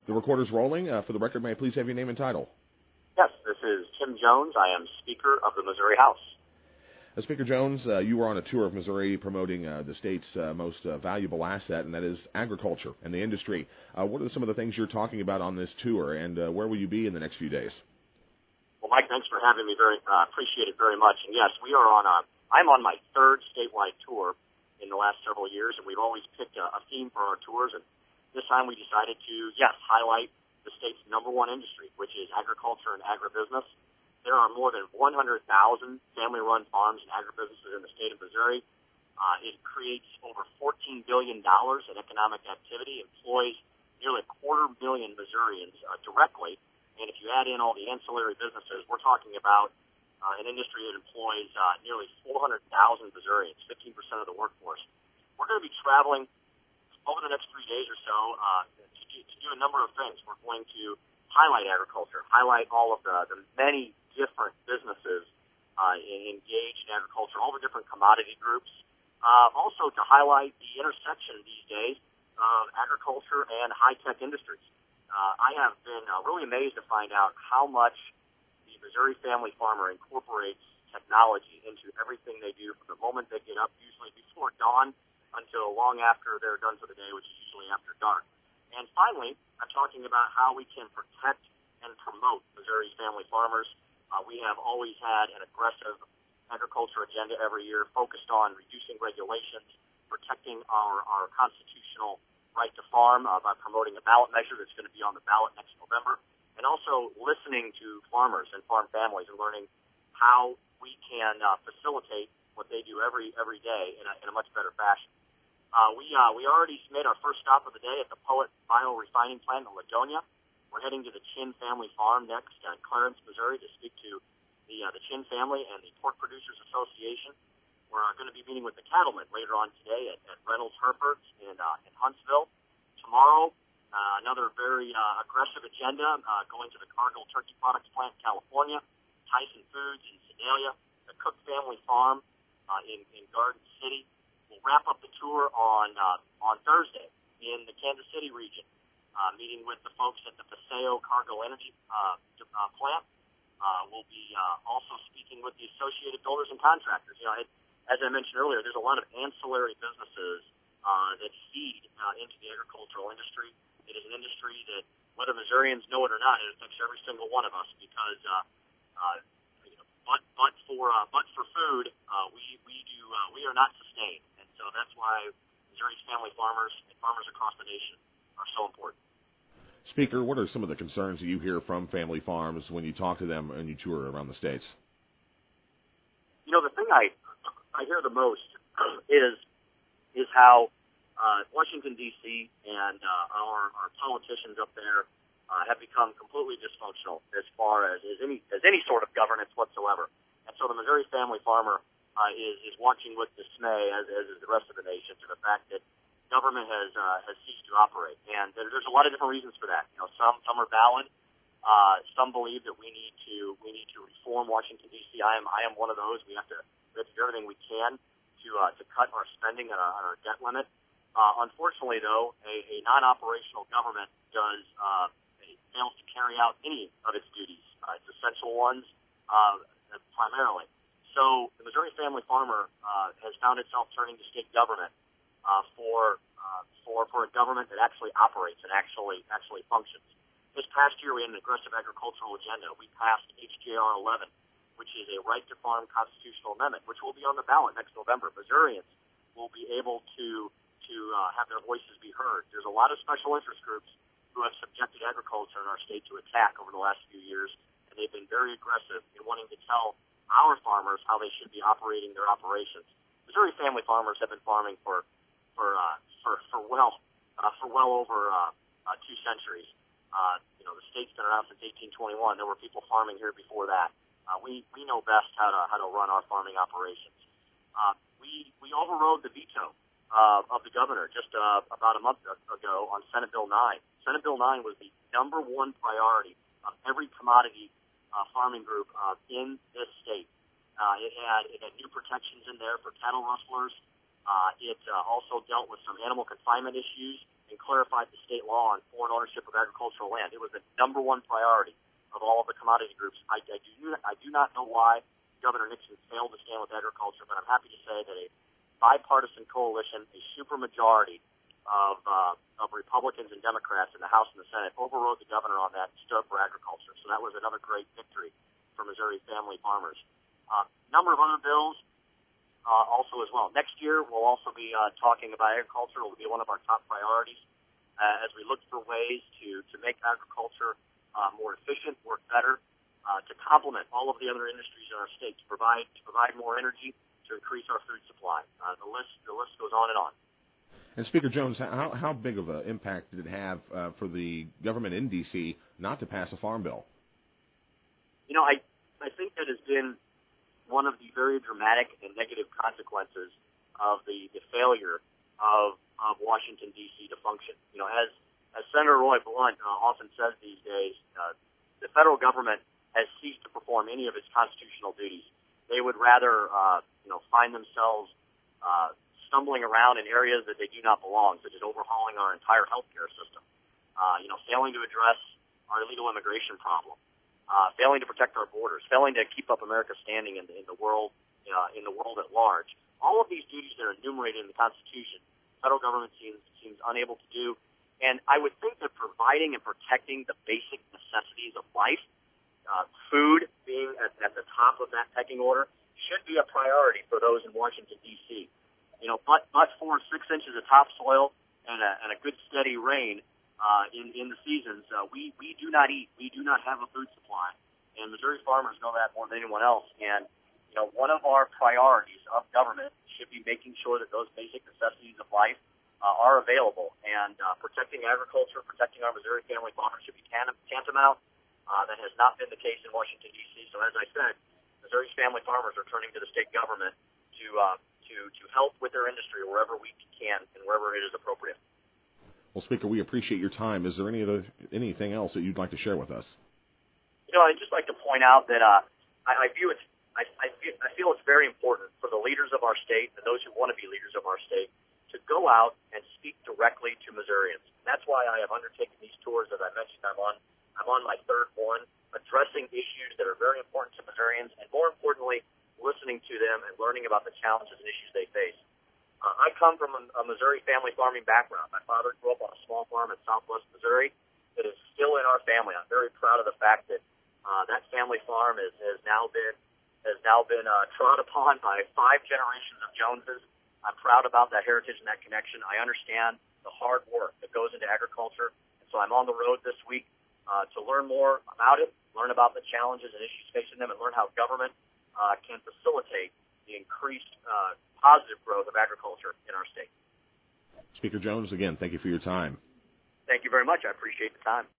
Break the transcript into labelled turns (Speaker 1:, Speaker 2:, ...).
Speaker 1: The recorder's rolling. For the record, may I please have your name and title?
Speaker 2: Yes, this is Tim Jones. I am Speaker of the Missouri House.
Speaker 1: Speaker Jones, you were on a tour of Missouri promoting the state's most valuable asset, and that is agriculture and the industry. What are some of the things you're talking about on this tour, and where will you be in the next few days?
Speaker 2: Well, Mike, thanks for having me. Appreciate it very much. And yes, we are I'm on my third statewide tour in the last several years, and we've always picked a theme for our tours. And this time we decided to, highlight the state's number one industry, which is agriculture and agribusiness. There are more than 100,000 family-run farms and agribusinesses in the state of Missouri. It creates over $14 billion in economic activity, employs nearly 250,000 Missourians directly. And if you add in all the ancillary businesses, we're talking about an industry that employs nearly 400,000 Missourians, 15% of the workforce. We're going to be traveling over the next 3 days or so to do a number of things. We're going to highlight agriculture, highlight all of the many different businesses engaged in agriculture, all the different commodity groups. Also to highlight the intersection these days of agriculture and high-tech industries. I have been really amazed to find out how much the Missouri family farmer incorporates technology into everything they do from the moment they get up, usually before dawn, until long after they're done for the day, which is usually after dark. And finally, I'm talking about how we can protect and promote Missouri's family farmers. We have always had an aggressive agriculture agenda every year focused on reducing regulations, protecting our constitutional right to farm by promoting a ballot measure that's going to be on the ballot next November, and also listening to farmers and farm families and learning how we can facilitate what they do every day in a much better fashion. We already made our first stop of the day at the Poet Biorefining Plant in Ladonia. We're heading to the Chin Family Farm next in Clarence, Missouri, to speak to the Chin family and the Pork Producers Association. We're going to be meeting with the cattlemen later on today at Reynolds Hereford's in Huntsville. Tomorrow, another very aggressive agenda going to the Cargill Turkey Products Plant in California, Tyson Foods in Sedalia, the Cook Family Farm in Garden City. We'll wrap up the tour on Thursday in the Kansas City region, meeting with the folks at the Paseo Cargill Energy plant. We'll be also speaking with the Associated Builders and Contractors. As I mentioned earlier, there's a lot of ancillary businesses that feed into the agricultural industry. It is an industry that, whether Missourians know it or not, it affects every single one of us because, but for food, we are not sustained, and so that's why Missouri's family farmers and farmers across the nation are so important.
Speaker 1: Speaker, what are some of the concerns that you hear from family farms when you talk to them and you tour around the states?
Speaker 2: The thing I hear the most is how Washington, D.C. and our politicians up there have become completely dysfunctional as far as any sort of governance whatsoever. And so the Missouri family farmer is watching with dismay, as is the rest of the nation, to the fact that government has ceased to operate. And there's a lot of different reasons for that. Some are valid. Some believe that we need to reform Washington, D.C. I am one of those. We have to do everything we can to cut our spending on our debt limit. Unfortunately, though, a non-operational government fails to carry out any of its duties, its essential ones primarily. So the Missouri family farmer has found itself turning to state government for a government that actually operates and actually functions. This past year, we had an aggressive agricultural agenda. We passed HJR 11, which is a right to farm constitutional amendment, which will be on the ballot next November. Missourians will be able to have their voices be heard. There's a lot of special interest groups who have subjected agriculture in our state to attack over the last few years, and they've been very aggressive in wanting to tell our farmers how they should be operating their operations. Missouri family farmers have been farming for well over 2 centuries. The state's been around since 1821. There were people farming here before that. We know best how to run our farming operations. We overrode the veto of the governor just about a month ago on Senate Bill 9. Senate Bill 9 was the number one priority of every commodity farming group in this state. It had new protections in there for cattle rustlers. It also dealt with some animal confinement issues and clarified the state law on foreign ownership of agricultural land. It was the number one priority of all of the commodity groups. I do not know why Governor Nixon failed to stand with agriculture, but I'm happy to say that a bipartisan coalition, a supermajority of Republicans and Democrats in the House and the Senate overrode the governor on that and stood up for agriculture. So that was another great victory for Missouri family farmers. Number of other bills also as well. Next year, we'll also be talking about agriculture. It will be one of our top priorities as we look for ways to make agriculture more efficient, work better, to complement all of the other industries in our state, to provide more energy, to increase our food supply. The list goes on and on.
Speaker 1: And Speaker Jones, how big of an impact did it have for the government in D.C. not to pass a farm bill?
Speaker 2: You know, I think that has been one of the very dramatic and negative consequences of the failure of Washington, D.C. to function. You know, as Senator Roy Blunt often says these days, the federal government has ceased to perform any of its constitutional duties. They would rather, find themselves stumbling around in areas that they do not belong, such as overhauling our entire healthcare system, failing to address our illegal immigration problem, failing to protect our borders, failing to keep up America's standing in the world at large. All of these duties that are enumerated in the Constitution, the federal government seems unable to do. And I would think that providing and protecting the basic necessities of life, food being at the top of that pecking order, should be a priority for those in Washington, D.C. You know, but for 6 inches of topsoil and a good steady rain in the seasons, we do not eat. We do not have a food supply, and Missouri farmers know that more than anyone else. And one of our priorities of government should be making sure that those basic necessities of life are available. And protecting agriculture, protecting our Missouri family farmers should be tantamount. That has not been the case in Washington, D.C. So as I said, Missouri's family farmers are turning to the state government to help with their industry wherever we can and wherever it is appropriate.
Speaker 1: Well, Speaker, we appreciate your time. Is there anything else that you'd like to share with us?
Speaker 2: I'd just like to point out that I feel it's very important for the leaders of our state and those who want to be leaders of our state to go out and speak directly to Missourians. And that's why I have undertaken these tours. As I mentioned, I'm on my third one, addressing issues that are very important to Missourians, and more importantly, listening to them and learning about the challenges and issues they face. I come from a Missouri family farming background. My father grew up on a small farm in southwest Missouri that is still in our family. I'm very proud of the fact that that family farm has now been trod upon by 5 generations of Joneses. I'm proud about that heritage and that connection. I understand the hard work that goes into agriculture, and so I'm on the road this week to learn more about it, learn about the challenges and issues facing them, and learn how government can facilitate the increased positive growth of agriculture in our state.
Speaker 1: Speaker Jones, again, thank you for your time.
Speaker 2: Thank you very much. I appreciate the time.